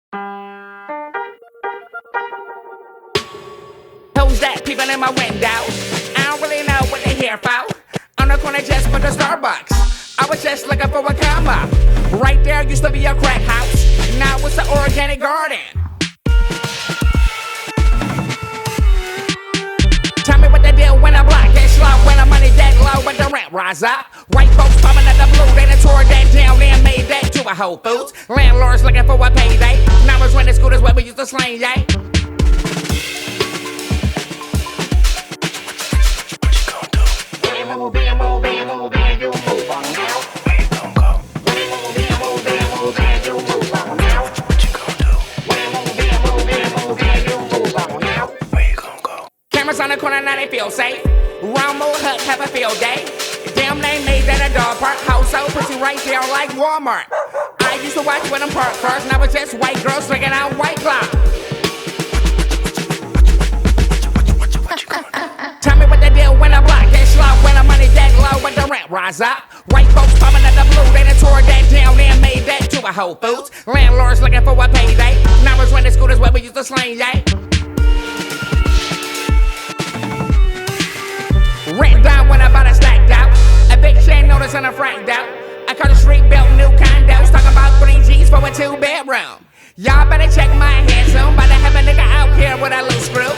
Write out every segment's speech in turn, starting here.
Who's that peeping in my window? I don't really know what they here for. On the corner just for the Starbucks. I was just looking for a come up. Right there used to be a crack house. Now it's an organic garden. Tell me what they do when the block gets slow, when the money that low, but the rent rise up. White folks coming at the blue, they done tore that down and made that to a Whole Foods. Landlords looking for a payday. Now it's renting scooters where we used to slang, yay. Cameras on the corner, now they feel safe. Round Mole Hut, have a field day. Damn, they made that a dog park. House so pussy right there like Walmart. I used to watch when them park cars, now it's just white girls drinking out White Claw. Tell me what they do when the block gets slow, when the money that low, but the rent rise up. White folks coming at the blue, they done tore that down and made that to a Whole Foods. Landlords looking for a payday. Now it's renting scooters where we used to slang, yay. Rent down when I bought a stacked out. A big chain notice on the front door. I caught the street built new condos. Talking about 3 G's for a 2-bedroom. Y'all better check my head soon. About to have a nigga out here with a loose screw.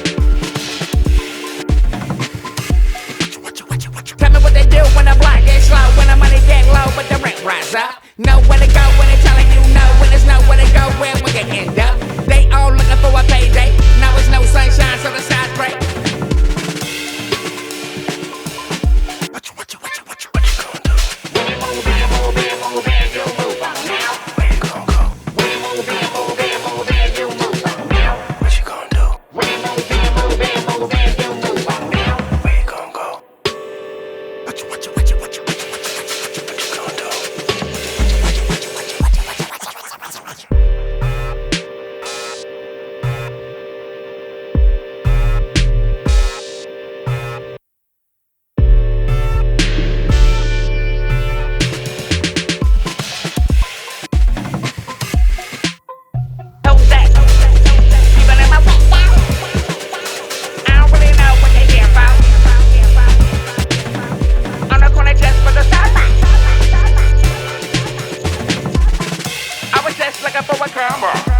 Tell me what they do when the block gets slow, when the money get low, but the rent rise up. Know where to go when they're telling you no, when there's nowhere to go, where we can end up. They all looking for a payday. Now it's no sunshine, so the sides break. Looking for a camera.